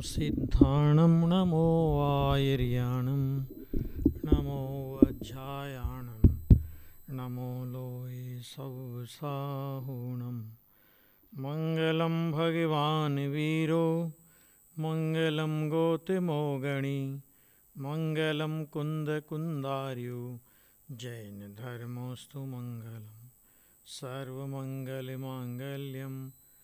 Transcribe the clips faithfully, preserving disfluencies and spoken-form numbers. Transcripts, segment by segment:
सिद्धाणं नमो आयर्याणं नमो वज्रायाणं नमो लोये सौसाहुणं मङ्गलं भगवान् वीरो मङ्गलं गौतमोगणी मङ्गलं कुन्दकुन्दार्यो जैनधर्मोऽस्तु मङ्गलं सर्वमङ्गलमाङ्गल्यं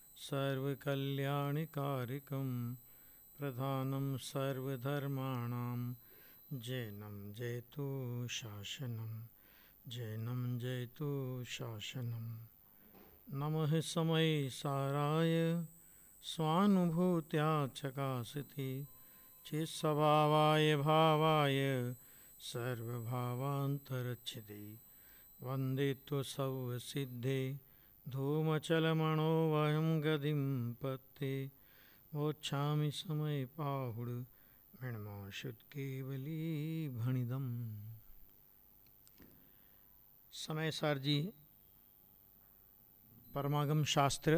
सर्वकल्याणकारिकं प्रधानं सर्वधर्माणां जैनं जयतु शासनं जैनं जयतु शासनं। नमः समय साराय स्वानुभूत्या चकासति चित्स्वभावाय भावाय सर्वभावान्तरच्छिदे वन्दे तु सर्वसिद्धे धूमचलमणो वयं गतिं पत्ते वोच्छामि समय पाहुड मृण्मोषुत् केवली भणिदम। समय सार जी परमागम शास्त्र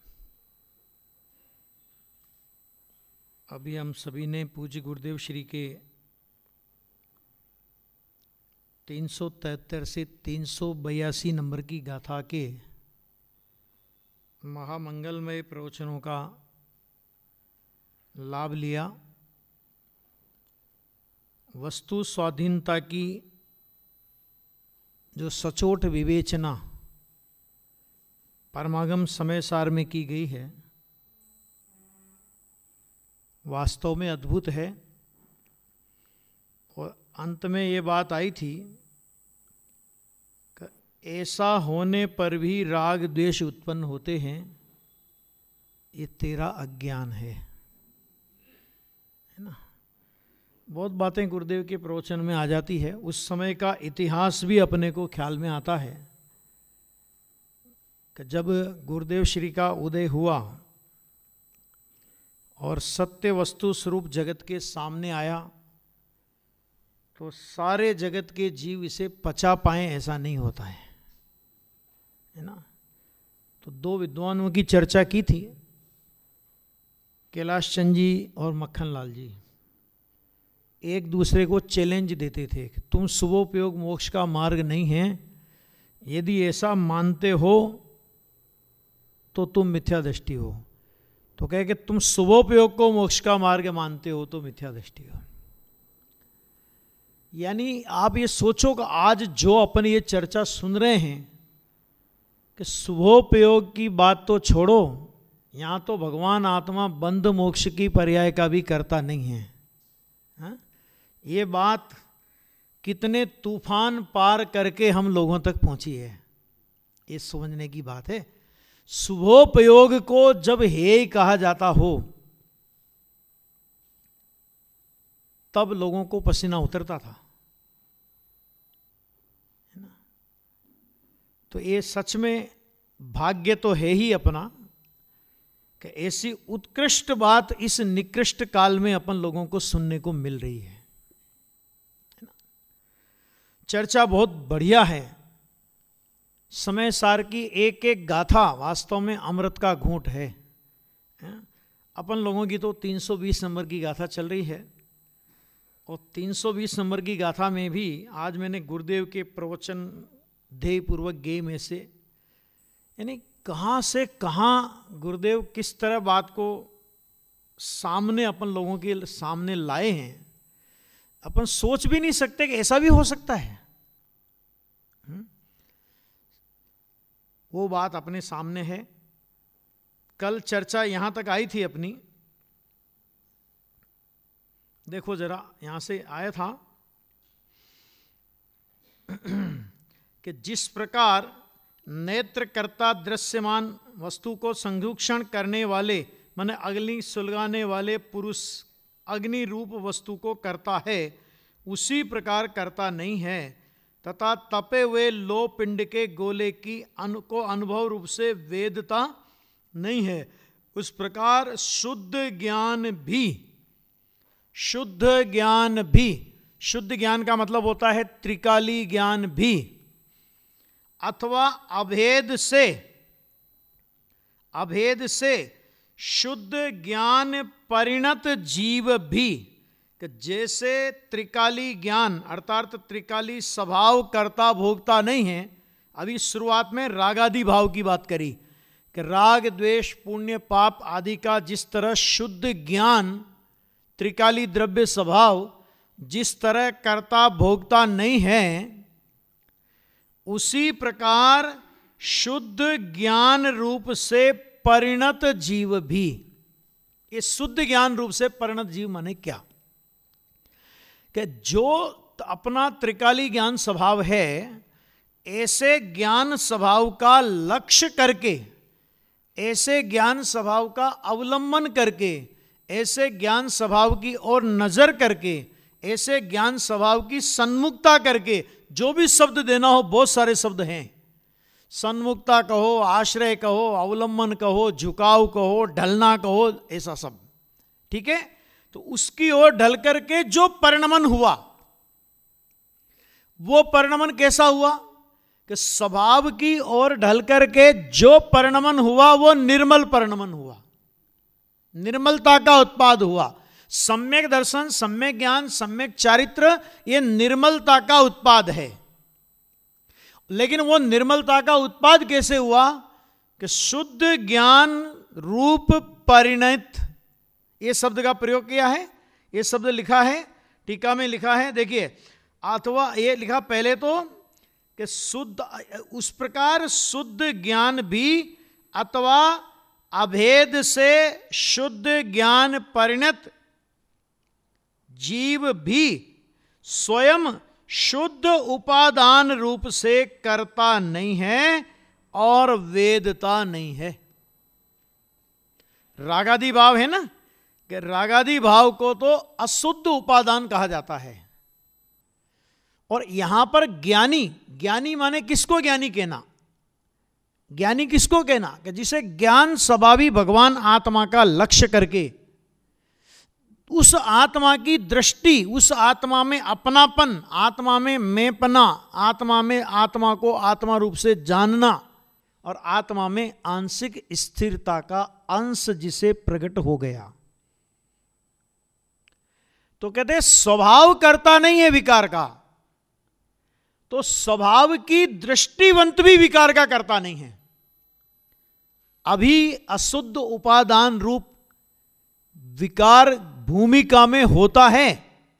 अभी हम सभी ने पूज्य गुरुदेव श्री के तीन सौ तिहत्तर से तीन सौ बयासी नंबर की गाथा के महामंगलमय प्रवचनों का लाभ लिया। वस्तु स्वाधीनता की जो सचोट विवेचना परमागम समय सार में की गई है वास्तव में अद्भुत है। और अंत में ये बात आई थी कि ऐसा होने पर भी राग द्वेष उत्पन्न होते हैं, ये तेरा अज्ञान है, है ना। बहुत बातें गुरुदेव के प्रवचन में आ जाती है। उस समय का इतिहास भी अपने को ख्याल में आता है कि जब गुरुदेव श्री का उदय हुआ और सत्य वस्तु स्वरूप जगत के सामने आया तो सारे जगत के जीव इसे पचा पाए ऐसा नहीं होता है, है ना। तो दो विद्वानों की चर्चा की थी, कैलाश चंद जी और मक्खन लाल जी। एक दूसरे को चैलेंज देते थे कि तुम शुभोपयोग मोक्ष का मार्ग नहीं है, यदि ऐसा मानते हो तो तुम मिथ्या दृष्टि हो। तो कहे कि तुम शुभोपयोग को मोक्ष का मार्ग मानते हो तो मिथ्या दृष्टि हो। यानी आप ये सोचो कि आज जो अपन ये चर्चा सुन रहे हैं कि शुभोपयोग की बात तो छोड़ो, यहाँ तो भगवान आत्मा बंध मोक्ष की पर्याय का भी करता नहीं है, हा? ये बात कितने तूफान पार करके हम लोगों तक पहुंची है, ये समझने की बात है। शुभोपयोग को जब हेय कहा जाता हो तब लोगों को पसीना उतरता था, है ना। तो ये सच में भाग्य तो है ही अपना कि ऐसी उत्कृष्ट बात इस निकृष्ट काल में अपन लोगों को सुनने को मिल रही है, है ना। चर्चा बहुत बढ़िया है। समय सार की एक एक गाथा वास्तव में अमृत का घूंट है। अपन लोगों की तो तीन सौ बीस नंबर की गाथा चल रही है और तीन सौ बीस नंबर की गाथा में भी आज मैंने गुरुदेव के प्रवचन ध्येयपूर्वक गए में से, यानी कहाँ से कहाँ गुरुदेव किस तरह बात को सामने अपन लोगों के सामने लाए हैं, अपन सोच भी नहीं सकते कि ऐसा भी हो सकता है। वो बात अपने सामने है। कल चर्चा यहां तक आई थी अपनी, देखो जरा यहां से आया था कि जिस प्रकार नेत्रकर्ता दृश्यमान वस्तु को संरक्षण करने वाले माने अग्नि सुलगाने वाले पुरुष अग्नि रूप वस्तु को करता है, उसी प्रकार करता नहीं है तथा तपे हुए लो पिंड के गोले की अनु को अनुभव रूप से वेदता नहीं है, उस प्रकार शुद्ध ज्ञान भी शुद्ध ज्ञान भी शुद्ध ज्ञान का मतलब होता है त्रिकाली ज्ञान भी अथवा अभेद से अभेद से शुद्ध ज्ञान परिणत जीव भी, कि जैसे त्रिकाली ज्ञान अर्थात त्रिकाली स्वभाव कर्ता भोक्ता नहीं है। अभी शुरुआत में रागादि भाव की बात करी कि राग द्वेष पुण्य पाप आदि का जिस तरह शुद्ध ज्ञान त्रिकाली द्रव्य स्वभाव जिस तरह कर्ता भोक्ता नहीं है, उसी प्रकार शुद्ध ज्ञान रूप से परिणत जीव भी। ये शुद्ध ज्ञान रूप से परिणत जीव माने क्या? कि जो अपना त्रिकाली ज्ञान स्वभाव है, ऐसे ज्ञान स्वभाव का लक्ष्य करके, ऐसे ज्ञान स्वभाव का अवलंबन करके, ऐसे ज्ञान स्वभाव की ओर नजर करके, ऐसे ज्ञान स्वभाव की सन्मुखता करके, जो भी शब्द देना हो, बहुत सारे शब्द हैं, सन्मुखता कहो, आश्रय कहो, अवलंबन कहो, झुकाव कहो, ढलना कहो, ऐसा सब, ठीक है। तो उसकी ओर ढल करके जो परिणमन हुआ, वो परिणमन कैसा हुआ? कि स्वभाव की ओर ढल करके जो परिणमन हुआ वो निर्मल परिणमन हुआ, निर्मलता का उत्पाद हुआ। सम्यक दर्शन, सम्यक ज्ञान, सम्यक चारित्र, ये निर्मलता का उत्पाद है। लेकिन वो निर्मलता का उत्पाद कैसे हुआ? कि शुद्ध ज्ञान रूप परिणत, ये शब्द का प्रयोग किया है, ये शब्द लिखा है टीका में, लिखा है देखिए, अथवा ये लिखा पहले तो कि शुद्ध, उस प्रकार शुद्ध ज्ञान भी अथवा अभेद से शुद्ध ज्ञान परिणत जीव भी स्वयं शुद्ध उपादान रूप से करता नहीं है और वेदता नहीं है। रागादि भाव है ना, कि रागादि भाव को तो अशुद्ध उपादान कहा जाता है। और यहां पर ज्ञानी, ज्ञानी माने किसको ज्ञानी कहना? ज्ञानी किसको कहना? कि जिसे ज्ञान स्वभावी भगवान आत्मा का लक्ष्य करके, उस आत्मा की दृष्टि, उस आत्मा में अपनापन, आत्मा में मैंपना, आत्मा में आत्मा को आत्मा रूप से जानना, और आत्मा में आंशिक स्थिरता का अंश जिसे प्रकट हो गया। तो कहते हैं स्वभाव करता नहीं है विकार का, तो स्वभाव की दृष्टिवंत भी विकार का करता नहीं है। अभी अशुद्ध उपादान रूप विकार भूमिका में होता है।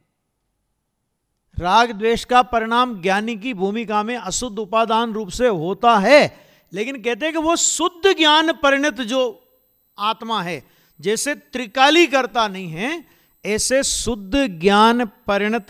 राग द्वेष का परिणाम ज्ञानी की भूमिका में अशुद्ध उपादान रूप से होता है, लेकिन कहते हैं कि वो शुद्ध ज्ञान परिणत जो आत्मा है, जैसे त्रिकाली करता नहीं है, ऐसे शुद्ध ज्ञान परिणत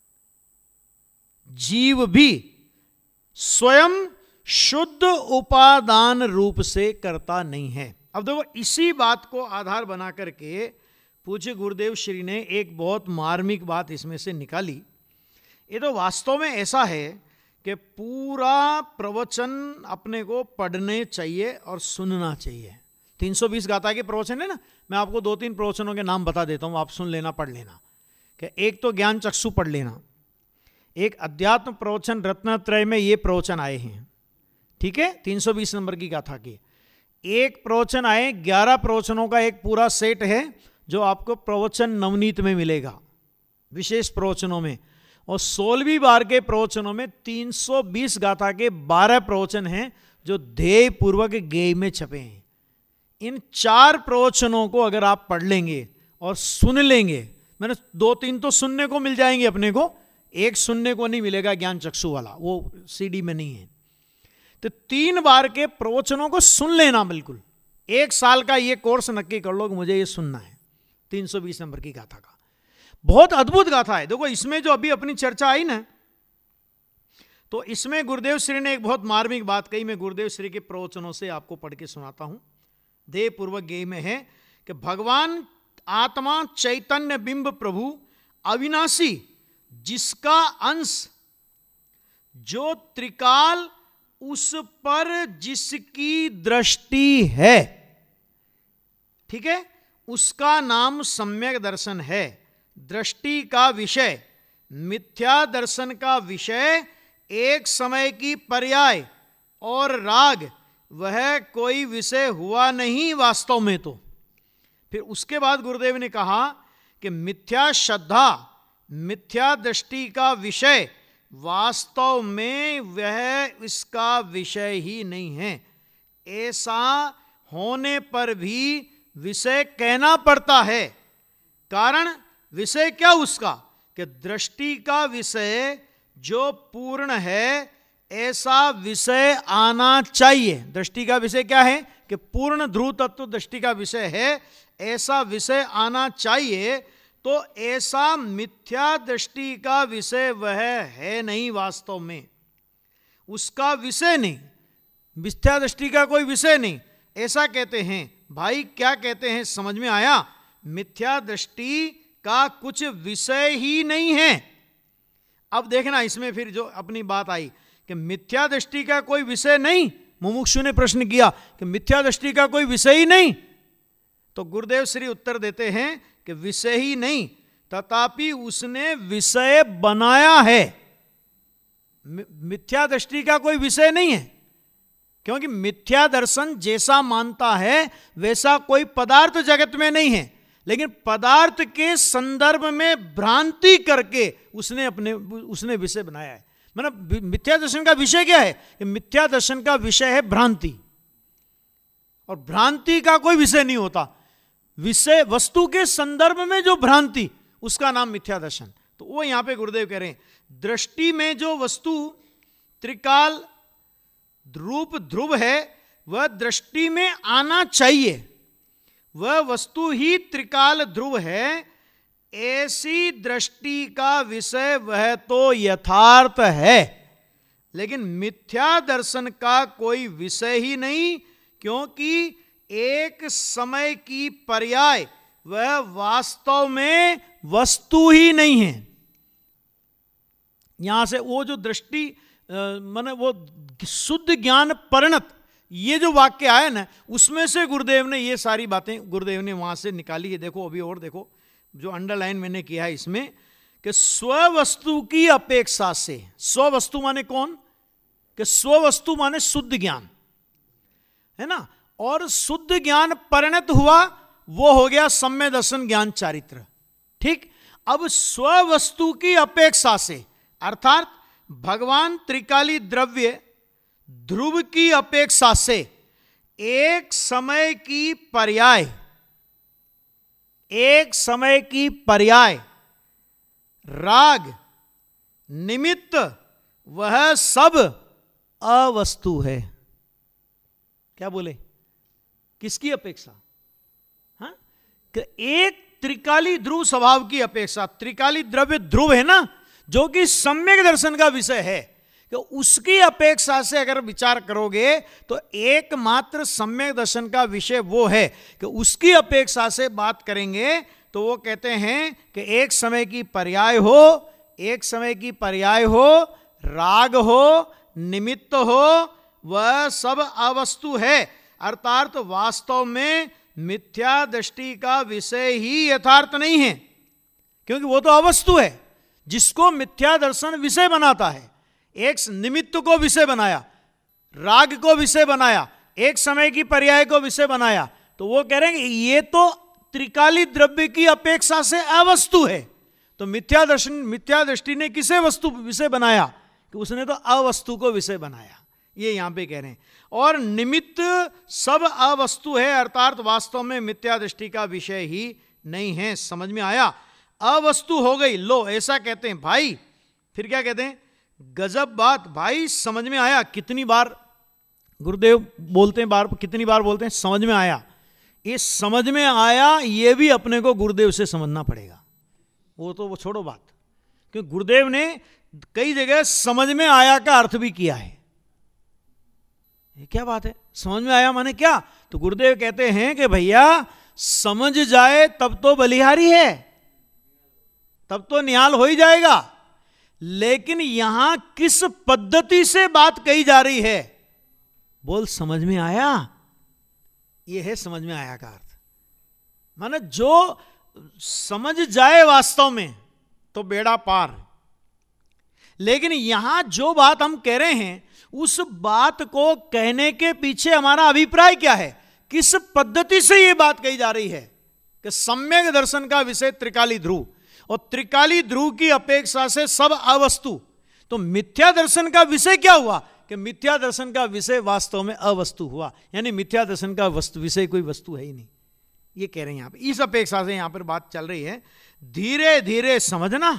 जीव भी स्वयं शुद्ध उपादान रूप से करता नहीं है। अब देखो, इसी बात को आधार बना करके पूज्य गुरुदेव श्री ने एक बहुत मार्मिक बात इसमें से निकाली। ये तो वास्तव में ऐसा है कि पूरा प्रवचन अपने को पढ़ने चाहिए और सुनना चाहिए। तीन सौ बीस गाथा के प्रवचन है ना, मैं आपको दो तीन प्रवचनों के नाम बता देता हूँ, आप सुन लेना, पढ़ लेना। कि एक तो ज्ञान चक्षु पढ़ लेना, एक अध्यात्म प्रवचन रत्नत्रय में ये प्रवचन आए हैं, ठीक है, तीन सौ बीस नंबर की गाथा की। एक प्रवचन आए, ग्यारह प्रवचनों का एक पूरा सेट है जो आपको प्रवचन नवनीत में मिलेगा, विशेष प्रवचनों में। और सोलहवीं बार के प्रवचनों में तीन सौ बीस गाथा के बारह प्रवचन हैं जो ध्येय पूर्वक गेय में छपे हैं। इन चार प्रवचनों को अगर आप पढ़ लेंगे और सुन लेंगे, मैंने दो तीन तो सुनने को मिल जाएंगे अपने को, एक सुनने को नहीं मिलेगा ज्ञान चक्षु वाला, वो सीडी में नहीं है। तो तीन बार के प्रवचनों को सुन लेना, बिल्कुल एक साल का ये कोर्स नक्की कर लो कि मुझे ये सुनना है। तीन सौ बीस नंबर की गाथा का बहुत अद्भुत गाथा है। देखो, इसमें जो अभी अपनी चर्चा आई ना, तो इसमें गुरुदेव श्री ने एक बहुत मार्मिक बात कही। मैं गुरुदेव श्री के प्रवचनों से आपको पढ़ के सुनाता हूं। देह पूर्वक गेय में है कि भगवान आत्मा चैतन्य बिंब प्रभु अविनाशी, जिसका अंश जो त्रिकाल, उस पर जिसकी दृष्टि है, ठीक है, उसका नाम सम्यक दर्शन है। दृष्टि का विषय, मिथ्या दर्शन का विषय एक समय की पर्याय, और राग वह कोई विषय हुआ नहीं वास्तव में। तो फिर उसके बाद गुरुदेव ने कहा कि मिथ्या श्रद्धा, मिथ्या दृष्टि का विषय वास्तव में वह इसका विषय ही नहीं है। ऐसा होने पर भी विषय कहना पड़ता है। कारण विषय क्या उसका, कि दृष्टि का विषय जो पूर्ण है ऐसा विषय आना चाहिए। दृष्टि का विषय क्या है, कि पूर्ण ध्रुव तत्व दृष्टि का विषय है, ऐसा विषय आना चाहिए। तो ऐसा मिथ्या दृष्टि का विषय वह है नहीं, वास्तव में उसका विषय नहीं, मिथ्या दृष्टि का कोई विषय नहीं, ऐसा कहते हैं। भाई क्या कहते हैं, समझ में आया? मिथ्या दृष्टि का कुछ विषय ही नहीं है। अब देखना इसमें फिर जो अपनी बात आई कि मिथ्या दृष्टि का कोई विषय नहीं, मुमुक्षु ने प्रश्न किया कि मिथ्या दृष्टि का कोई विषय ही नहीं, तो गुरुदेव श्री उत्तर देते हैं कि विषय ही नहीं, तथापि उसने विषय बनाया है। मिथ्या दृष्टि का कोई विषय नहीं है, क्योंकि मिथ्या दर्शन जैसा मानता है वैसा कोई पदार्थ जगत में नहीं है, लेकिन पदार्थ के संदर्भ में भ्रांति करके उसने अपने उसने विषय बनाया है। मतलब मिथ्या दर्शन का विषय क्या है, कि मिथ्या दर्शन का विषय है भ्रांति, और भ्रांति का कोई विषय नहीं होता। विषय वस्तु के संदर्भ में जो भ्रांति, उसका नाम मिथ्या दर्शन। तो वो यहां पे गुरुदेव कह रहे हैं, दृष्टि में जो वस्तु त्रिकाल रूप ध्रुव है वह दृष्टि में आना चाहिए, वह वस्तु ही त्रिकाल ध्रुव है। ऐसी दृष्टि का विषय वह तो यथार्थ है, लेकिन मिथ्या दर्शन का कोई विषय ही नहीं, क्योंकि एक समय की पर्याय वह वास्तव में वस्तु ही नहीं है। यहां से वो जो दृष्टि माने वो शुद्ध ज्ञान परिणत, ये जो वाक्य आया ना, उसमें से गुरुदेव ने ये सारी बातें गुरुदेव ने वहां से निकाली है। देखो अभी और देखो, जो अंडरलाइन मैंने किया है इसमें, कि स्ववस्तु की अपेक्षा से, स्ववस्तु माने कौन, कि स्ववस्तु माने शुद्ध ज्ञान है ना, और शुद्ध ज्ञान परिणत हुआ वो हो गया सम्य दर्शन ज्ञान चारित्र। ठीक, अब स्ववस्तु की अपेक्षा से अर्थात भगवान त्रिकाली द्रव्य ध्रुव की अपेक्षा से एक समय की पर्याय, एक समय की पर्याय राग निमित्त वह सब अवस्तु है। क्या बोले, किसकी अपेक्षा, हाँ, कि एक त्रिकाली ध्रुव स्वभाव की अपेक्षा, त्रिकाली द्रव्य ध्रुव है ना, जो कि सम्यक दर्शन का विषय है, कि उसकी अपेक्षा से अगर विचार करोगे तो एकमात्र सम्यक दर्शन का विषय वो है, कि उसकी अपेक्षा से बात करेंगे तो वो कहते हैं कि एक समय की पर्याय हो, एक समय की पर्याय हो, राग हो, निमित्त हो, वह सब अवस्तु है। अर्थात वास्तव में मिथ्या दृष्टि का विषय ही यथार्थ नहीं है, क्योंकि वो तो अवस्तु है जिसको मिथ्या दर्शन विषय बनाता है। एक निमित्त को विषय बनाया, राग को विषय बनाया, एक समय की पर्याय को विषय बनाया, तो वो कह रहे हैं ये तो त्रिकाली द्रव्य की अपेक्षा से अवस्तु है। तो मिथ्या दर्शन, मिथ्या दृष्टि ने किसे वस्तु विषय बनाया, कि उसने तो अवस्तु को विषय बनाया, ये यहां पे कह रहे हैं। और निमित्त सब अवस्तु है, अर्थात वास्तव में मिथ्या दृष्टि का विषय ही नहीं है। समझ में आया, अवस्तु हो गई। लो ऐसा कहते हैं भाई, फिर क्या कहते हैं, गजब बात भाई, समझ में आया। कितनी बार गुरुदेव बोलते हैं, बार कितनी बार बोलते हैं समझ में आया। ये समझ में आया ये भी अपने को गुरुदेव से समझना पड़ेगा, वो तो वो छोड़ो बात, क्योंकि गुरुदेव ने कई जगह समझ में आया का अर्थ भी किया है। ये क्या बात है, समझ में आया माने क्या, तो गुरुदेव कहते हैं कि भैया समझ जाए तब तो बलिहारी है, तब तो निहाल हो ही जाएगा। लेकिन यहां किस पद्धति से बात कही जा रही है, बोल समझ में आया, यह है समझ में आया का अर्थ। माने जो समझ जाए वास्तव में तो बेड़ा पार। लेकिन यहां जो बात हम कह रहे हैं उस बात को कहने के पीछे हमारा अभिप्राय क्या है, किस पद्धति से यह बात कही जा रही है, कि सम्यक दर्शन का विषय त्रिकाली ध्रुव, और त्रिकाली ध्रुव की अपेक्षा से सब अवस्तु। तो मिथ्या दर्शन का विषय क्या हुआ कि मिथ्या दर्शन का विषय वास्तव में अवस्तु हुआ, यानी मिथ्या दर्शन का वस्तु विषय कोई वस्तु है ही नहीं। ये कह रहे हैं यहां पर, इस अपेक्षा से यहां पर बात चल रही है, धीरे धीरे समझना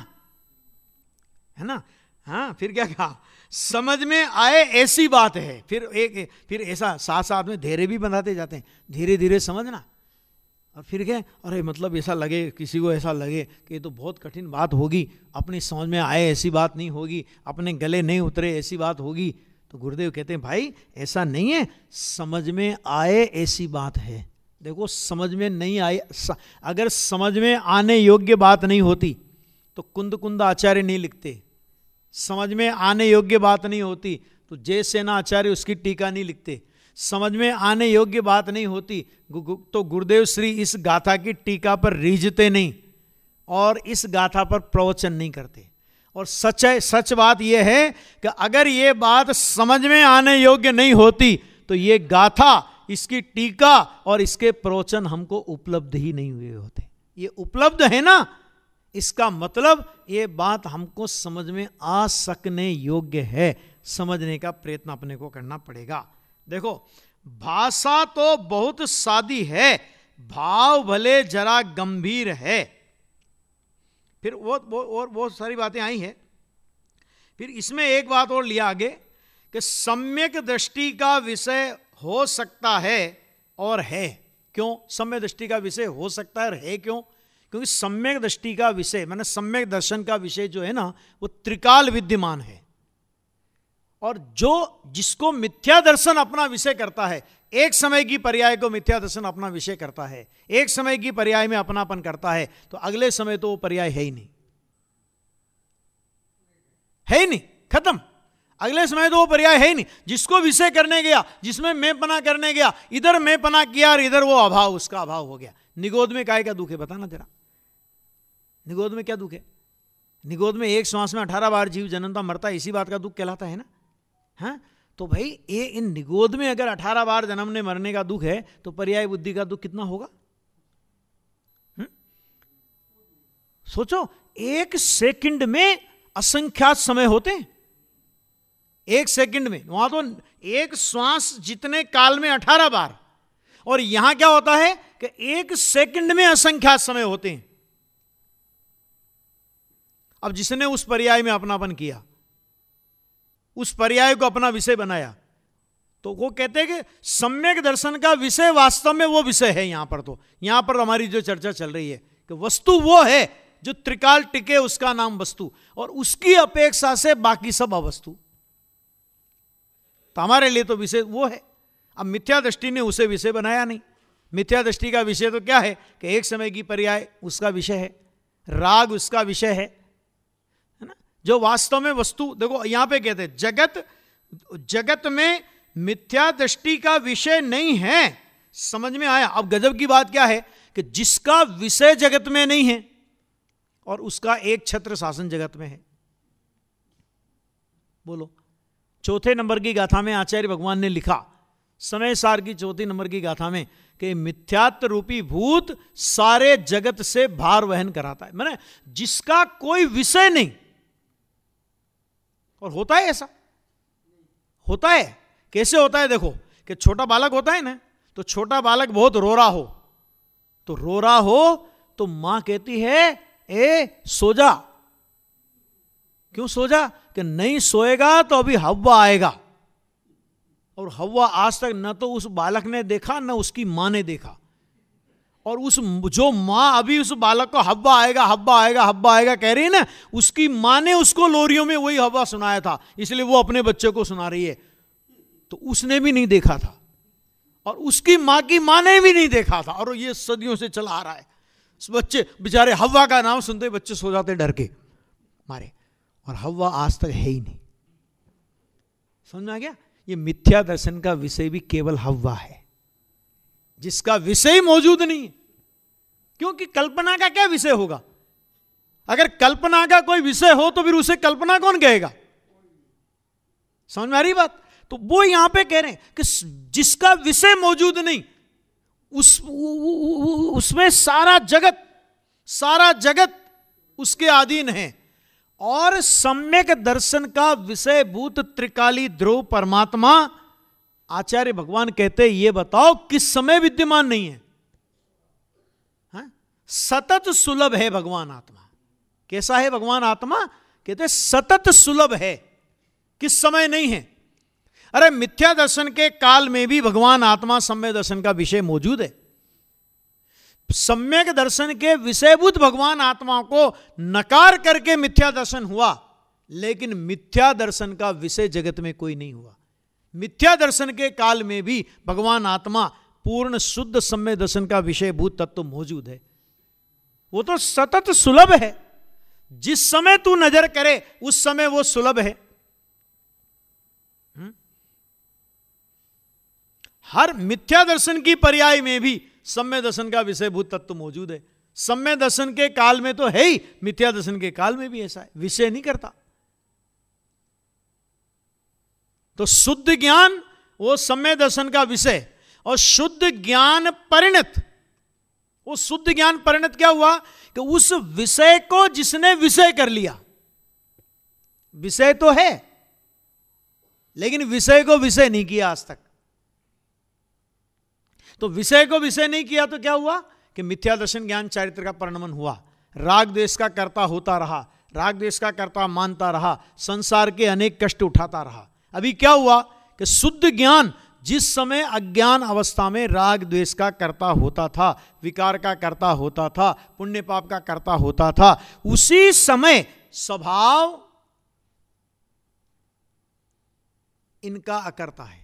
है ना। हाँ, फिर क्या कहा, समझ में आए ऐसी बात है। फिर एक फिर ऐसा साथ साथ में धैर्य भी बनाते जाते हैं, धीरे धीरे समझना। और फिर क्या, अरे मतलब ऐसा लगे, किसी को ऐसा लगे कि ये तो बहुत कठिन बात होगी, अपनी समझ में आए ऐसी बात नहीं होगी, अपने गले नहीं उतरे ऐसी बात होगी। तो गुरुदेव कहते हैं भाई ऐसा नहीं है, समझ में आए ऐसी बात है। देखो समझ में नहीं आए, अगर समझ में आने योग्य बात नहीं होती तो कुंद कुंद आचार्य नहीं लिखते, समझ में आने योग्य बात नहीं होती तो जय सेना आचार्य उसकी टीका नहीं लिखते, समझ में आने योग्य बात नहीं होती तो गुरुदेव श्री इस गाथा की टीका पर रीझते नहीं और इस गाथा पर प्रवचन नहीं करते। और सच है, सच बात यह है कि अगर ये बात समझ में आने योग्य नहीं होती तो ये गाथा, इसकी टीका और इसके प्रवचन हमको उपलब्ध ही नहीं हुए होते। ये उपलब्ध है ना, इसका मतलब ये बात हमको समझ में आ सकने योग्य है, समझने का प्रयत्न अपने को करना पड़ेगा। देखो भाषा तो बहुत सादी है, भाव भले जरा गंभीर है। फिर वो वो और बहुत सारी बातें आई हैं। फिर इसमें एक बात और लिया आगे कि सम्यक दृष्टि का विषय हो सकता है और है। क्यों सम्यक दृष्टि का विषय हो सकता है और है क्यों? क्योंकि सम्यक दृष्टि का विषय माने सम्यक दर्शन का विषय जो है ना वो त्रिकाल विद्यमान है, और जो जिसको मिथ्या दर्शन अपना विषय करता है, एक समय की पर्याय को मिथ्या दर्शन अपना विषय करता है, एक समय की पर्याय में अपनापन करता है, तो अगले समय तो वो पर्याय है ही नहीं, है ही नहीं, खत्म। अगले समय तो वो पर्याय है ही नहीं। जिसको विषय करने गया, जिसमें मैं पना करने गया, इधर मैं पना किया और इधर वो अभाव, उसका अभाव हो गया। निगोद में काय का दुख है बताना जरा, निगोद में क्या दुख है? निगोद में एक श्वास में अठारह बार जीव जन्मता मरता, इसी बात का दुख कहलाता है ना। हाँ, तो भाई ये इन निगोद में अगर अठारह बार जन्मने मरने का दुख है तो पर्याय बुद्धि का दुख कितना होगा? हुँ? सोचो, एक सेकंड में असंख्यात समय होते हैं, एक सेकंड में। वहां तो एक श्वास जितने काल में अठारह बार, और यहां क्या होता है कि एक सेकंड में असंख्यात समय होते हैं। अब जिसने उस पर्याय में अपनापन किया, उस पर्याय को अपना विषय बनाया, तो वो कहते हैं कि सम्यक दर्शन का विषय वास्तव में वो विषय है। यहां पर तो यहां पर हमारी जो चर्चा चल रही है कि वस्तु वो है जो त्रिकाल टिके, उसका नाम वस्तु, और उसकी अपेक्षा से बाकी सब अवस्तु। तो हमारे लिए तो विषय वो है। अब मिथ्या दृष्टि ने उसे विषय बनाया नहीं। मिथ्या दृष्टि का विषय तो क्या है कि एक समय की पर्याय उसका विषय है, राग उसका विषय है, है ना। जो वास्तव में वस्तु, देखो यहां पे कहते हैं जगत, जगत में मिथ्या दृष्टि का विषय नहीं है। समझ में आया? अब गजब की बात क्या है कि जिसका विषय जगत में नहीं है और उसका एक छत्र शासन जगत में है। बोलो, चौथे नंबर की गाथा में आचार्य भगवान ने लिखा, समय सार की चौथी नंबर की गाथा में, कि मिथ्यात्व रूपी भूत सारे जगत से भार वहन कराता है। माने जिसका कोई विषय नहीं। और होता है ऐसा, होता है। कैसे होता है? देखो कि छोटा बालक होता है ना, तो छोटा बालक बहुत रो रहा हो, तो रो रहा हो तो मां कहती है ए सो जा। क्यों सो जा? कि नहीं सोएगा तो अभी हव्वा आएगा, और हव्वा आज तक न तो उस बालक ने देखा न उसकी मां ने देखा, और उस जो मां अभी उस बालक को हव्वा आएगा हव्वा आएगा हव्वा आएगा कह रही है ना, उसकी मां ने उसको लोरियों में वही हव्वा सुनाया था, इसलिए वो अपने बच्चे को सुना रही है। तो उसने भी नहीं देखा था और उसकी मां की मां ने भी नहीं देखा था, और ये सदियों से चला आ रहा है। बच्चे बेचारे हव्वा का नाम सुनते बच्चे सो जाते डर के मारे, और हव्वा आज तक है ही नहीं। समझ में आ गया? ये मिथ्या दर्शन का विषय भी केवल हव्वा है, जिसका विषय मौजूद नहीं है। क्योंकि कल्पना का क्या विषय होगा? अगर कल्पना का कोई विषय हो तो फिर उसे कल्पना कौन कहेगा? समझ में आ रही बात? तो वो यहां पे कह रहे हैं कि जिसका विषय मौजूद नहीं उस उसमें सारा जगत सारा जगत उसके अधीन है। और सम्यक दर्शन का विषयभूत त्रिकाली ध्रुव परमात्मा, आचार्य भगवान कहते हैं ये बताओ किस समय विद्यमान नहीं है? हा? सतत सुलभ है भगवान आत्मा। कैसा है भगवान आत्मा? कहते सतत सुलभ है, किस समय नहीं है? अरे मिथ्या दर्शन के काल में भी भगवान आत्मा सम्यक दर्शन का विषय मौजूद है। सम्यक दर्शन के विषयभूत भगवान आत्मा को नकार करके मिथ्या दर्शन हुआ, लेकिन मिथ्या दर्शन का विषय जगत में कोई नहीं हुआ। मिथ्या दर्शन के काल में भी भगवान आत्मा पूर्ण शुद्ध सम्यक दर्शन का विषयभूत तत्व मौजूद है। वो तो सतत सुलभ है, जिस समय तू नजर करे उस समय वो सुलभ है। हुँ? हर मिथ्या दर्शन की पर्याय में भी सम्यक दर्शन का विषयभूत तत्व मौजूद है। सम्यक दर्शन के काल में तो है ही, मिथ्या दर्शन के काल में भी ऐसा है, विषय नहीं करता। तो शुद्ध ज्ञान वो सम्यक दर्शन का विषय, और शुद्ध ज्ञान परिणत, वो शुद्ध ज्ञान परिणत क्या हुआ कि उस विषय को जिसने विषय कर लिया, विषय तो है लेकिन विषय को विषय नहीं किया आज तक। तो विषय को विषय नहीं किया तो क्या हुआ कि मिथ्या दर्शन ज्ञान चारित्र का परिणमन हुआ। राग द्वेष का कर्ता होता रहा, राग द्वेष का कर्ता मानता रहा, संसार के अनेक कष्ट उठाता रहा। अभी क्या हुआ कि शुद्ध ज्ञान जिस समय अज्ञान अवस्था में राग द्वेष का कर्ता होता था, विकार का कर्ता होता था, पुण्य पाप का कर्ता होता था, उसी समय स्वभाव इनका अकर्ता है।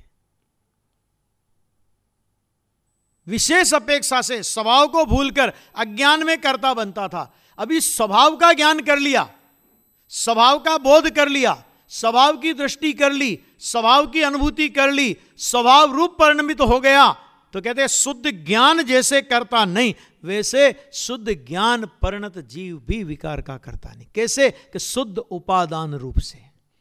विशेष अपेक्षा से स्वभाव को भूलकर अज्ञान में कर्ता बनता था। अभी स्वभाव का ज्ञान कर लिया, स्वभाव का बोध कर लिया, स्वभाव की दृष्टि कर ली, स्वभाव की अनुभूति कर ली, स्वभाव रूप परिणमित तो हो गया। तो कहते हैं शुद्ध ज्ञान जैसे करता नहीं, वैसे शुद्ध ज्ञान परिणत जीव भी विकार का करता नहीं। कैसे कि शुद्ध उपादान रूप से।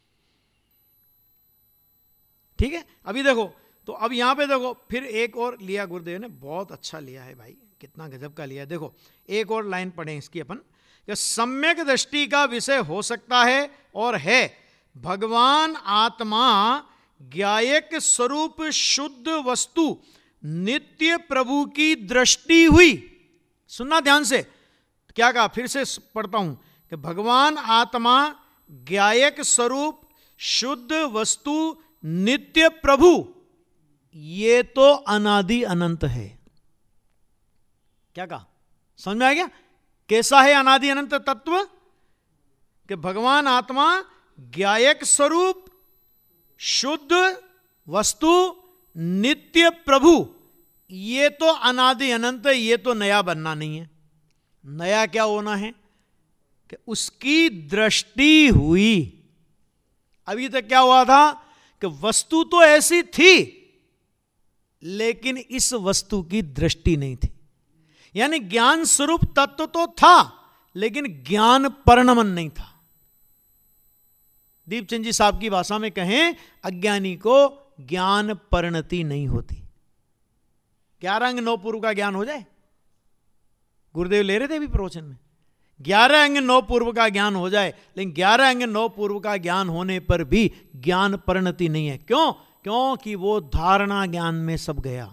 ठीक है, अभी देखो, तो अब यहां पे देखो फिर एक और लिया गुरुदेव ने, बहुत अच्छा लिया है भाई, कितना गजब का लिया है। देखो एक और लाइन पढ़ें इसकी अपन, कि सम्यक दृष्टि का विषय हो सकता है और है भगवान आत्मा ज्ञायक स्वरूप शुद्ध वस्तु नित्य प्रभु की दृष्टि हुई। सुनना ध्यान से, क्या कहा, फिर से पढ़ता हूं कि भगवान आत्मा ज्ञायक स्वरूप शुद्ध वस्तु नित्य प्रभु, ये तो अनादि अनंत है। क्या कहा, समझ में आ गया? कैसा है अनादि अनंत तत्व? कि भगवान आत्मा ज्ञायक स्वरूप शुद्ध वस्तु नित्य प्रभु, ये तो अनादि अनंत है, ये तो नया बनना नहीं है। नया क्या होना है कि उसकी दृष्टि हुई। अभी तक क्या हुआ था कि वस्तु तो ऐसी थी लेकिन इस वस्तु की दृष्टि नहीं थी। यानी ज्ञान स्वरूप तत्व तो था लेकिन ज्ञान परिणमन नहीं था। दीपचंद जी साहब की भाषा में कहें, अज्ञानी को ज्ञान परिणति नहीं होती। ग्यारह अंग नौ पूर्व का ज्ञान हो जाए, गुरुदेव ले रहे थे अभी प्रवचन में, ग्यारह अंग नौ पूर्व का ज्ञान हो जाए, लेकिन ग्यारह अंग नौ पूर्व का ज्ञान होने पर भी ज्ञान परिणति नहीं है। क्यों? क्योंकि वो धारणा ज्ञान में सब गया।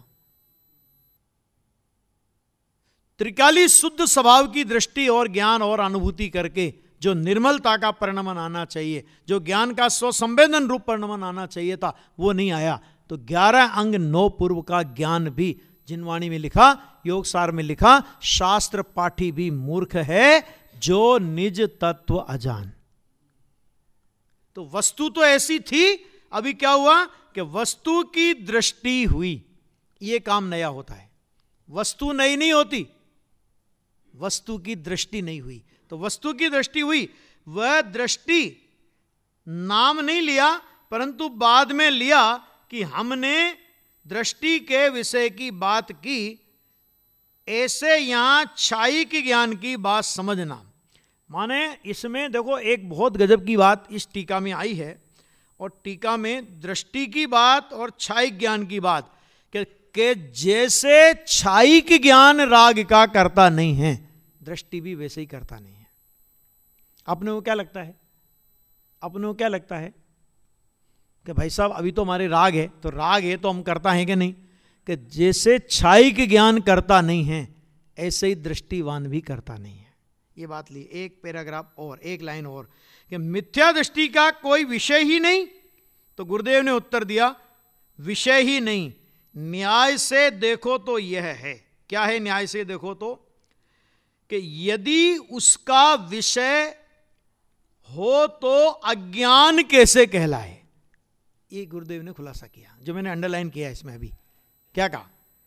त्रिकाली शुद्ध स्वभाव की दृष्टि और ज्ञान और अनुभूति करके जो निर्मलता का परिणमन आना चाहिए, जो ज्ञान का स्वसंवेदन रूप परिणमन आना चाहिए था, वो नहीं आया। तो ग्यारह अंग नौ पूर्व का ज्ञान भी, जिनवाणी में लिखा, योगसार में लिखा, शास्त्र पाठी भी मूर्ख है जो निज तत्व अजान। तो वस्तु तो ऐसी थी, अभी क्या हुआ कि वस्तु की दृष्टि हुई। ये काम नया होता है। वस्तु नई नहीं होती, वस्तु की दृष्टि नहीं हुई। तो वस्तु की दृष्टि हुई, वह दृष्टि नाम नहीं लिया परंतु बाद में लिया कि हमने दृष्टि के विषय की बात की। ऐसे यहां छाई के ज्ञान की बात समझना, माने इसमें देखो एक बहुत गजब की बात इस टीका में आई है, और टीका में दृष्टि की बात और छाई ज्ञान की बात, कि कि जैसे छाई ज्ञान राग का करता नहीं है, दृष्टि भी वैसे ही करता नहीं है। अपने को क्या लगता है, अपने को क्या लगता है कि भाई साहब अभी तो हमारे राग है, तो राग है तो हम करता है कि नहीं, कि जैसे छाई के ज्ञान करता नहीं है ऐसे ही दृष्टिवान भी करता नहीं है। ये बात ली, एक पैराग्राफ और, एक लाइन और, कि मिथ्या दृष्टि का कोई विषय ही नहीं। तो गुरुदेव ने उत्तर दिया, विषय ही नहीं, न्याय से देखो तो यह है। क्या है न्याय से देखो तो, कि यदि उसका विषय हो तो अज्ञान कैसे कहलाए। ये गुरुदेव ने खुलासा किया, जो मैंने अंडरलाइन किया इसमें अभी। क्या कहा,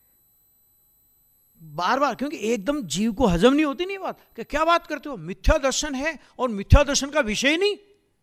बार बार, क्योंकि एकदम जीव को हजम नहीं होती नहीं बात, कि क्या बात करते हो, मिथ्या दर्शन है और मिथ्या दर्शन का विषय नहीं,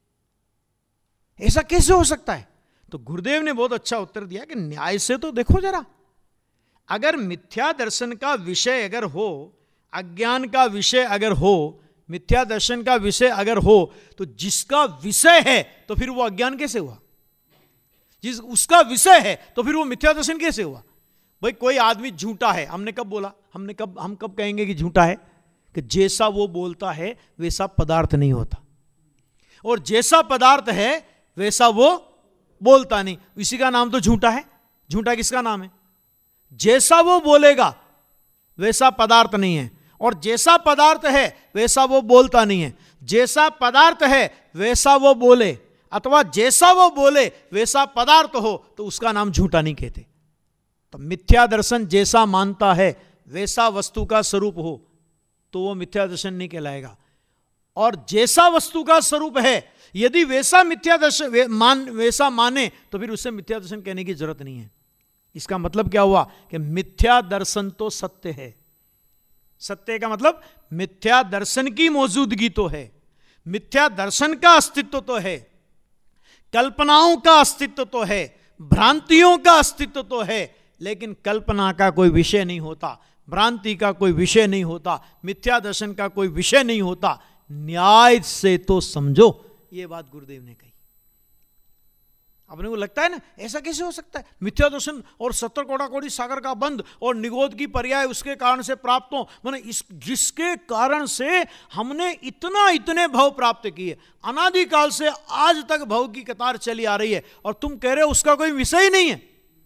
ऐसा कैसे हो सकता है। तो गुरुदेव ने बहुत अच्छा उत्तर दिया कि न्याय से तो देखो जरा, अगर मिथ्या दर्शन का विषय अगर हो, अज्ञान का विषय अगर हो, मिथ्या दर्शन का विषय अगर हो, तो जिसका विषय है तो फिर वो अज्ञान कैसे हुआ, जिस उसका विषय है तो फिर वो मिथ्या दर्शन कैसे हुआ। भाई कोई आदमी झूठा है, हमने कब बोला, हमने कब हम कब कहेंगे कि झूठा है, कि जैसा वो बोलता है वैसा पदार्थ नहीं होता, और जैसा पदार्थ है वैसा वो बोलता नहीं, इसी का नाम तो झूठा है। झूठा किसका नाम है, जैसा वो बोलेगा वैसा पदार्थ नहीं है, और जैसा पदार्थ है वैसा वो बोलता नहीं है। जैसा पदार्थ है वैसा वो बोले, अथवा जैसा वो बोले वैसा पदार्थ हो, तो उसका नाम झूठा नहीं कहते। तो मिथ्या दर्शन जैसा मानता है वैसा वस्तु का स्वरूप हो तो वो मिथ्या दर्शन नहीं कहलाएगा, और जैसा वस्तु का स्वरूप है यदि वैसा मिथ्या दर्शन वे, मान वैसा माने तो फिर उससे मिथ्या दर्शन कहने की जरूरत नहीं है। इसका मतलब क्या हुआ, कि मिथ्या दर्शन तो सत्य है। सत्य का मतलब मिथ्या दर्शन की मौजूदगी तो है, मिथ्या दर्शन का अस्तित्व तो है, कल्पनाओं का अस्तित्व तो है, भ्रांतियों का अस्तित्व तो है, लेकिन कल्पना का कोई विषय नहीं होता, भ्रांति का कोई विषय नहीं होता, मिथ्या दर्शन का कोई विषय नहीं होता। न्याय से तो समझो, ये बात गुरुदेव ने कही। अपने को लगता है ना ऐसा कैसे हो सकता है, मिथ्या दर्शन और सत्तर कोड़ा कोड़ी सागर का बंद और निगोद की पर्याय उसके कारण से प्राप्त हो, माने इस जिसके कारण से हमने इतना इतने भव प्राप्त किए, अनादिकाल से आज तक भव की कतार चली आ रही है, और तुम कह रहे हो उसका कोई विषय नहीं है।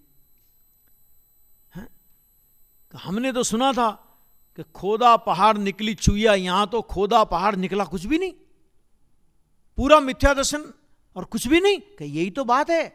है? हमने तो सुना था कि खोदा पहाड़ निकली चुईया, यहां तो खोदा पहाड़ निकला कुछ भी नहीं, पूरा मिथ्या दर्शन और कुछ भी नहीं, कि यही तो बात है।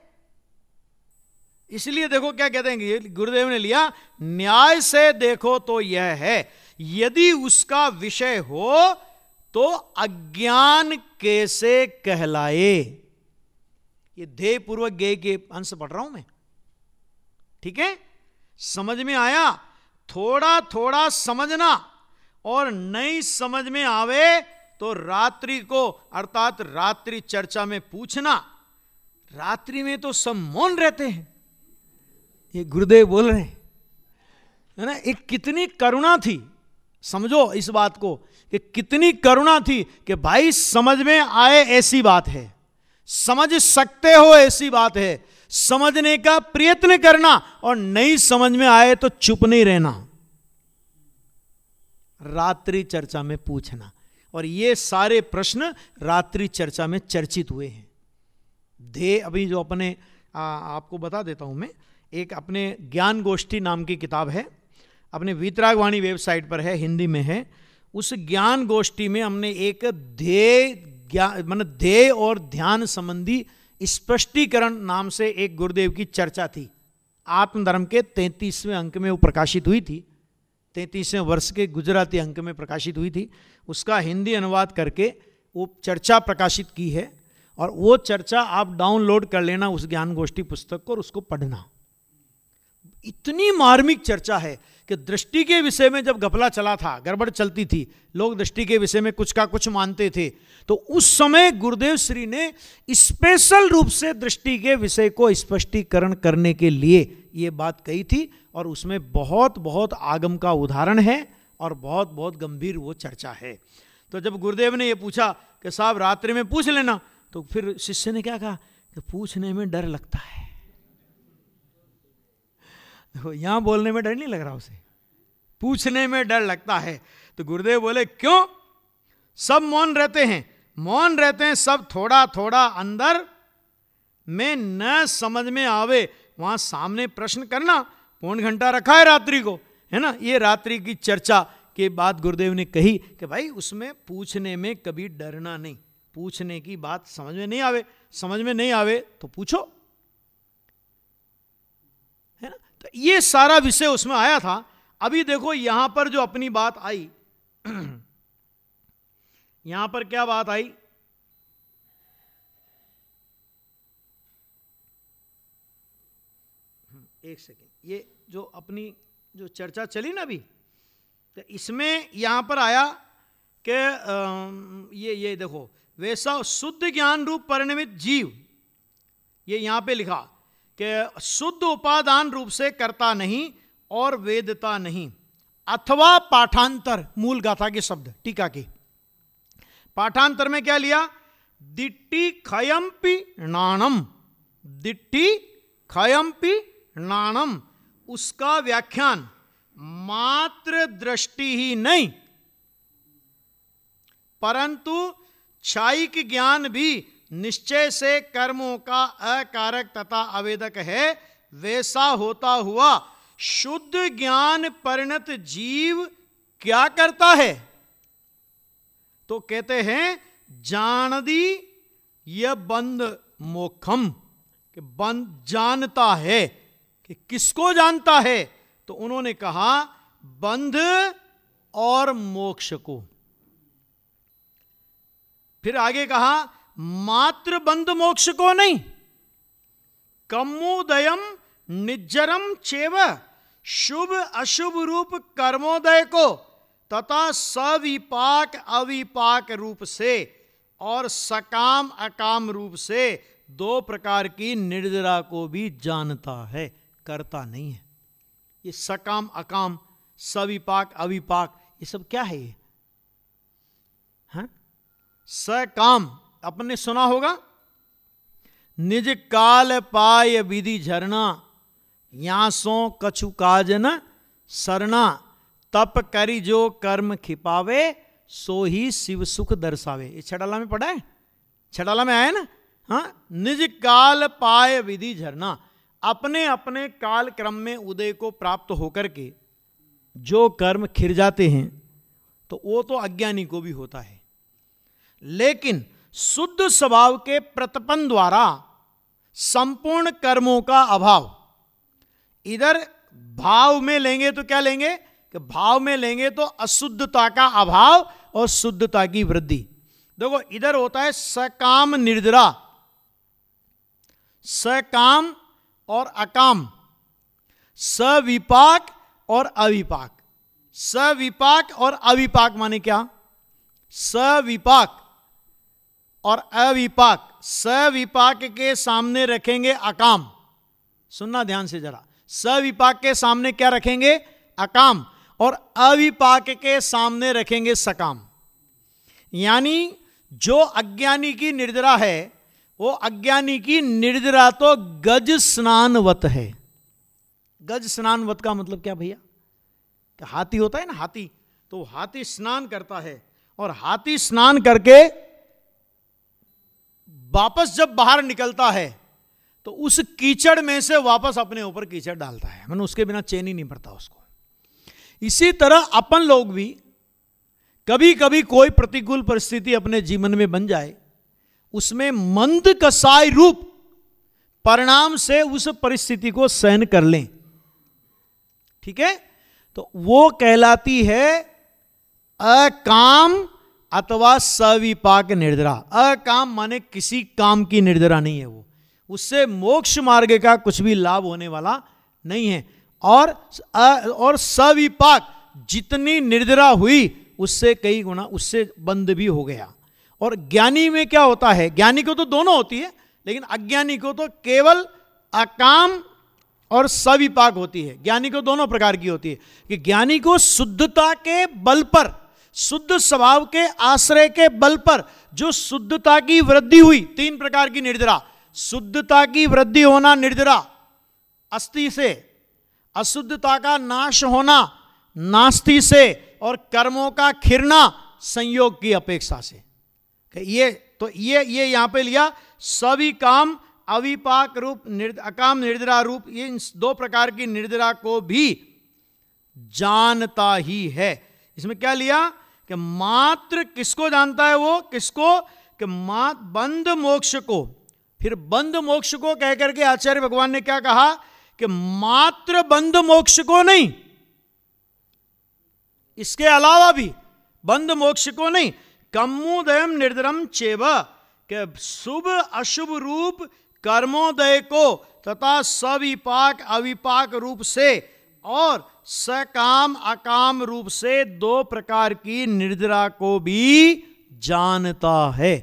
इसलिए देखो क्या कहते हैं, गुरुदेव ने लिया, न्याय से देखो तो यह है, यदि उसका विषय हो तो अज्ञान कैसे कहलाए। ये ध्येय पूर्वक गेय के अंश पढ़ रहा हूं मैं, ठीक है, समझ में आया। थोड़ा थोड़ा समझना, और नहीं समझ में आवे तो रात्रि को अर्थात रात्रि चर्चा में पूछना। रात्रि में तो सब मौन रहते हैं, ये गुरुदेव बोल रहे हैं, है ना। एक कितनी करुणा थी, समझो इस बात को, कि कितनी करुणा थी कि भाई समझ में आए ऐसी बात है, समझ सकते हो ऐसी बात है, समझने का प्रयत्न करना, और नहीं समझ में आए तो चुप नहीं रहना, रात्रि चर्चा में पूछना। और ये सारे प्रश्न रात्रि चर्चा में चर्चित हुए हैं। ध्येय अभी जो अपने आ, आपको बता देता हूं मैं, एक अपने ज्ञान गोष्ठी नाम की किताब है, अपने वीतरागवाणी वेबसाइट पर है, हिंदी में है। उस ज्ञान गोष्ठी में हमने एक ध्येय ज्ञान मतलब ध्येय और ध्यान संबंधी स्पष्टीकरण नाम से एक गुरुदेव की चर्चा थी, आत्मधर्म के तैंतीसवें अंक में वो प्रकाशित हुई थी, तैंतीसवें वर्ष के गुजराती अंक में प्रकाशित हुई थी। उसका हिंदी अनुवाद करके वो चर्चा प्रकाशित की है, और वो चर्चा आप डाउनलोड कर लेना उस ज्ञान गोष्ठी पुस्तक को और उसको पढ़ना। इतनी मार्मिक चर्चा है कि दृष्टि के विषय में जब घपला चला था, गड़बड़ चलती थी, लोग दृष्टि के विषय में कुछ का कुछ मानते थे, तो उस समय गुरुदेव श्री ने स्पेशल रूप से दृष्टि के विषय को स्पष्टीकरण करने के लिए ये बात कही थी, और उसमें बहुत बहुत आगम का उदाहरण है और बहुत बहुत गंभीर वो चर्चा है। तो जब गुरुदेव ने ये पूछा कि साहब रात्रि में पूछ लेना, तो फिर शिष्य ने क्या कहा कि पूछने में डर लगता है, देखो यहां बोलने में डर नहीं लग रहा, उसे पूछने में डर लगता है। तो गुरुदेव बोले क्यों? सब मौन रहते हैं, मौन रहते हैं सब, थोड़ा थोड़ा अंदर में न समझ में आवे वहां सामने प्रश्न करना। पौन घंटा रखा है रात्रि को, है ना, ये रात्रि की चर्चा के बाद गुरुदेव ने कही कि भाई उसमें पूछने में कभी डरना नहीं, पूछने की बात समझ में नहीं आवे, समझ में नहीं आवे तो पूछो, है ना। तो ये सारा विषय उसमें आया था। अभी देखो यहां पर जो अपनी बात आई, यहां पर क्या बात आई, एक सेकेंड, ये जो अपनी जो चर्चा चली ना अभी, तो इसमें यहां पर आया कि ये ये देखो, वैसा शुद्ध ज्ञान रूप परिणमित जीव, ये यहां पे लिखा कि शुद्ध उपादान रूप से करता नहीं और वेदता नहीं, अथवा पाठांतर, मूल गाथा के शब्द टीका के पाठांतर में क्या लिया, दिट्टी खयंपि नाणम, दिट्टी खयंपि नाणम, उसका व्याख्यान मात्र दृष्टि ही नहीं परंतु क्षायिक ज्ञान भी निश्चय से कर्मों का अकारक तथा आवेदक है। वैसा होता हुआ शुद्ध ज्ञान परिणत जीव क्या करता है? तो कहते हैं जानदी यह बंद मोक्षम, कि बंद जानता है, कि किसको जानता है? तो उन्होंने कहा बंध और मोक्ष को। फिर आगे कहा मात्र बंध मोक्ष को नहीं, कम्मोदयम निज्जरम चेव, शुभ अशुभ रूप कर्मोदय को तथा सविपाक अविपाक रूप से और सकाम अकाम रूप से दो प्रकार की निर्जरा को भी जानता है, करता नहीं है। ये सकाम अकाम सविपाक अविपाक ये सब क्या है? ये हाँ? सकाम अपने सुना होगा, निज काल पाय विधि झरना, यासों कछु काज न सरना, तप करी जो कर्म खिपावे सो ही शिव सुख दर्शावे। ये छड़ाला में पढ़ा है, छड़ाला में आया ना। हाँ, निज काल पाय विधि झरना, अपने अपने काल क्रम में उदय को प्राप्त होकर के जो कर्म खिर जाते हैं तो वो तो अज्ञानी को भी होता है, लेकिन शुद्ध स्वभाव के प्रतपन द्वारा संपूर्ण कर्मों का अभाव, इधर भाव में लेंगे तो क्या लेंगे कि भाव में लेंगे तो अशुद्धता का अभाव और शुद्धता की वृद्धि। देखो इधर होता है सकाम निर्जरा, सकाम और अकाम, सविपाक और अविपाक। सविपाक और अविपाक माने क्या? सविपाक और अविपाक, सविपाक के सामने रखेंगे अकाम, सुनना ध्यान से जरा, सविपाक के सामने क्या रखेंगे? अकाम, और अविपाक के सामने रखेंगे सकाम। यानी जो अज्ञानी की निर्जरा है वो अज्ञानी की निर्जरा तो गज स्नानवत है। गज स्नानवत का मतलब क्या भैया? कि हाथी होता है ना, हाथी, तो हाथी स्नान करता है और हाथी स्नान करके वापस जब बाहर निकलता है तो उस कीचड़ में से वापस अपने ऊपर कीचड़ डालता है, मैंने उसके बिना चैन ही नहीं पड़ता उसको। इसी तरह अपन लोग भी कभी कभी कोई प्रतिकूल परिस्थिति अपने जीवन में बन जाए, उसमें मंद कसाय रूप परिणाम से उस परिस्थिति को सहन कर लें, ठीक है, तो वो कहलाती है अकाम अथवा सविपाक निर्जरा। अकाम माने किसी काम की निर्जरा नहीं है, वो उससे मोक्ष मार्ग का कुछ भी लाभ होने वाला नहीं है। और और सविपाक जितनी निर्जरा हुई उससे कई गुना उससे बंद भी हो गया। और ज्ञानी में क्या होता है? ज्ञानी को तो दोनों होती है, लेकिन अज्ञानी को तो केवल अकाम और सविपाक होती है। ज्ञानी को दोनों प्रकार की होती है कि ज्ञानी को शुद्धता के बल पर, शुद्ध स्वभाव के आश्रय के बल पर जो शुद्धता की वृद्धि हुई, तीन प्रकार की निर्जरा, शुद्धता की वृद्धि होना निर्जरा अस्थि से, अशुद्धता का नाश होना नास्ति से और कर्मों का खिरना संयोग की अपेक्षा से। ये तो ये ये यहां पे लिया सभी काम अविपाक रूप निर्द, अकाम निर्दरा रूप, ये इन दो प्रकार की निर्दरा को भी जानता ही है। इसमें क्या लिया कि मात्र किसको जानता है वो, किसको, कि मा बंध मोक्ष को। फिर बंध मोक्ष को कह करके आचार्य भगवान ने क्या कहा कि मात्र बंध मोक्ष को नहीं, इसके अलावा भी बंध मोक्ष को नहीं, कम्मुदयम निर्दरम चेव, के शुभ अशुभ रूप कर्मोदय को तथा सविपाक अविपाक रूप से और सकाम अकाम रूप से दो प्रकार की निर्जरा को भी जानता है।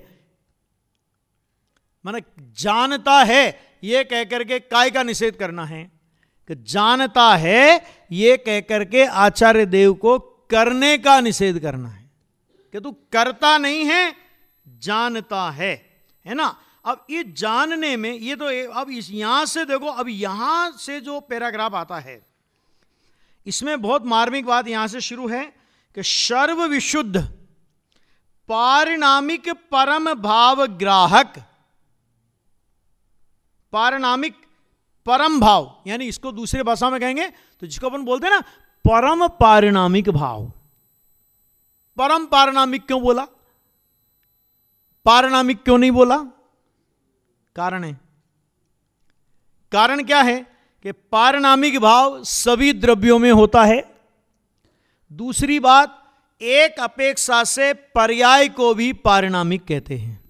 माने जानता है ये कहकर के काय का निषेध करना है कि जानता है ये कहकर के आचार्य देव को करने का निषेध करना है कि तू करता नहीं है, जानता है, है ना। अब ये जानने में ये तो अब इस यहां से देखो, अब यहां से जो पैराग्राफ आता है इसमें बहुत मार्मिक बात यहां से शुरू है कि सर्व विशुद्ध पारिणामिक परम भाव ग्राहक, पारिणामिक परम भाव, यानी इसको दूसरे भाषा में कहेंगे तो जिसको अपन बोलते हैं ना परम पारिणामिक भाव। परम पारिणामिक क्यों बोला, पारिणामिक क्यों नहीं बोला? कारण है, कारण क्या है कि पारिणामिक भाव सभी द्रव्यों में होता है। दूसरी बात, एक अपेक्षा से पर्याय को भी पारिणामिक कहते हैं।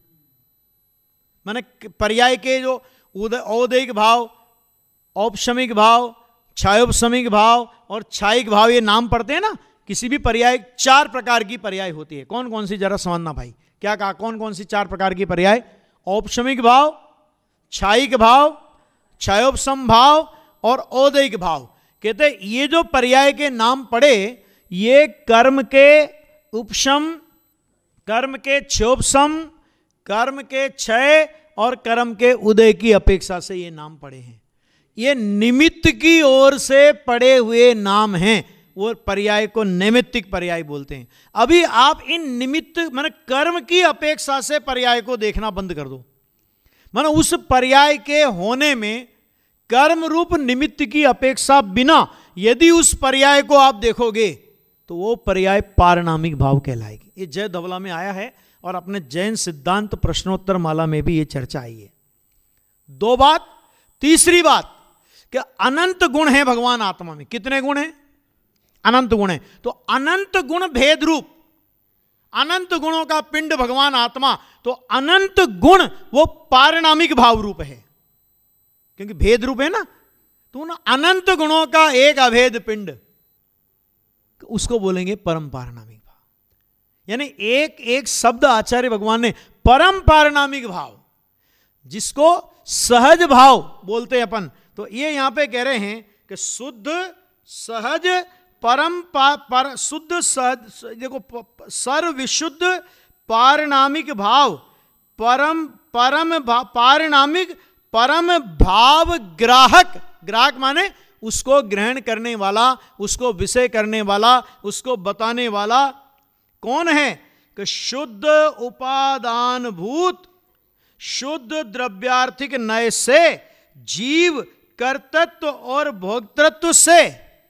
माने पर्याय के जो औदैहिक भाव, औपशमिक भाव, छायोपशमिक भाव और छायिक भाव, ये नाम पढ़ते हैं ना किसी भी पर्याय, चार प्रकार की पर्याय होती है। कौन कौन सी, जरा समझना भाई, क्या कहा, कौन कौन सी चार प्रकार की पर्याय? औपशमिक भाव, छायिक भाव, छायोपशम भाव और औदैहिक भाव। कहते ये जो पर्याय के नाम पड़े ये कर्म के उपशम, कर्म के क्षोपशम, कर्म के क्षय और कर्म के उदय की अपेक्षा से ये नाम पड़े हैं। ये निमित्त की ओर से पड़े हुए नाम हैं, वो पर्याय को नैमित्तिक पर्याय बोलते हैं। अभी आप इन निमित्त माने कर्म की अपेक्षा से पर्याय को देखना बंद कर दो। माने उस पर्याय के होने में कर्म रूप निमित्त की अपेक्षा बिना यदि उस पर्याय को आप देखोगे तो वो पर्याय पारिणामिक भाव कहलाएगी। ये जय धवला में आया है और अपने जैन सिद्धांत प्रश्नोत्तर माला में भी ये चर्चा आई है। दो बात। तीसरी बात कि अनंत गुण है भगवान आत्मा में। कितने गुण हैं? अनंत गुण है। तो अनंत गुण भेद रूप, अनंत गुणों का पिंड भगवान आत्मा, तो अनंत गुण वो पारिणामिक भाव रूप है क्योंकि भेद रूप है ना। तो ना अनंत गुणों का एक अभेद पिंड, उसको बोलेंगे परम पारिणामिक भाव। यानी एक एक शब्द आचार्य भगवान ने परम पारिणामिक भाव, जिसको सहज भाव बोलते हैं अपन, तो ये यहां पे कह रहे हैं कि शुद्ध सहज परम पा, पर शुद्ध सहज, देखो सर्व विशुद्ध पारिणामिक भाव, परम परम भाव, पारिणामिक परम भाव ग्राहक। ग्राहक माने उसको ग्रहण करने वाला, उसको विषय करने वाला, उसको बताने वाला कौन है? कि शुद्ध उपादान भूत, शुद्ध द्रव्यार्थिक नय से, जीव कर्तृत्व और भोक्तृत्व से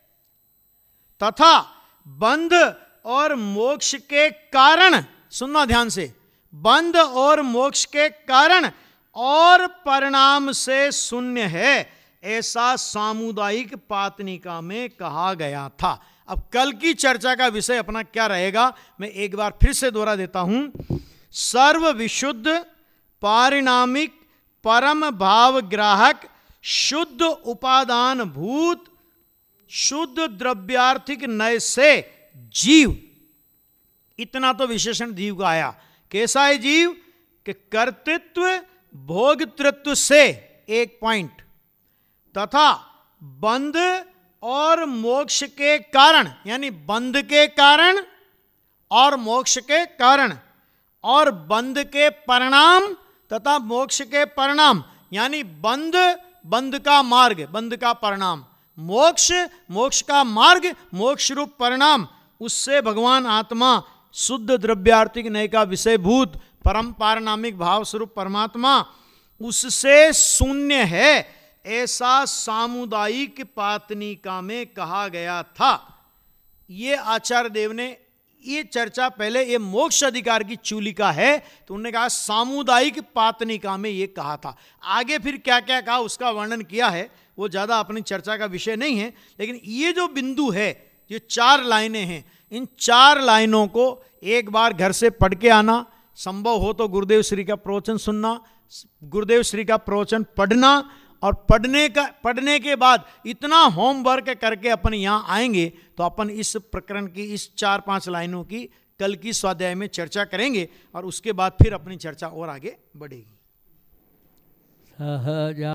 तथा बंध और मोक्ष के कारण, सुनना ध्यान से, बंध और मोक्ष के कारण और परिणाम से शून्य है, ऐसा सामुदायिक पातनिका में कहा गया था। अब कल की चर्चा का विषय अपना क्या रहेगा मैं एक बार फिर से दोहरा देता हूं। सर्व विशुद्ध पारिणामिक परम भाव ग्राहक, शुद्ध उपादान भूत, शुद्ध द्रव्यार्थिक नय से जीव। इतना तो विशेषण जीव का आया। कैसा है जीव? कि कर्तृत्व भोगतृत्व से, एक पॉइंट, तथा बंध और मोक्ष के कारण, यानी बंध के कारण और मोक्ष के कारण, और बंध के परिणाम तथा मोक्ष के परिणाम, यानी बंध, बंध का मार्ग, बंध का परिणाम, मोक्ष, मोक्ष का मार्ग, मोक्ष रूप परिणाम, उससे भगवान आत्मा शुद्ध द्रव्यार्थिक नय का विषयभूत परम पारनामिक भाव स्वरूप परमात्मा उससे शून्य है, ऐसा सामुदायिक पातनिका में कहा गया था। ये आचार्य देव ने ये चर्चा पहले, ये मोक्ष अधिकार की चूलिका है तो उन्होंने कहा सामुदायिक पातनिका में ये कहा था। आगे फिर क्या क्या कहा उसका वर्णन किया है, वो ज़्यादा अपनी चर्चा का विषय नहीं है, लेकिन ये जो बिंदु है, ये चार लाइनें हैं, इन चार लाइनों को एक बार घर से पढ़ के आना, संभव हो तो गुरुदेव श्री का प्रवचन सुनना, गुरुदेव श्री का प्रवचन पढ़ना, और पढ़ने का पढ़ने के बाद इतना होमवर्क करके अपन यहाँ आएंगे तो अपन इस प्रकरण की इस चार पांच लाइनों की कल की स्वाध्याय में चर्चा करेंगे और उसके बाद फिर अपनी चर्चा और आगे बढ़ेगी।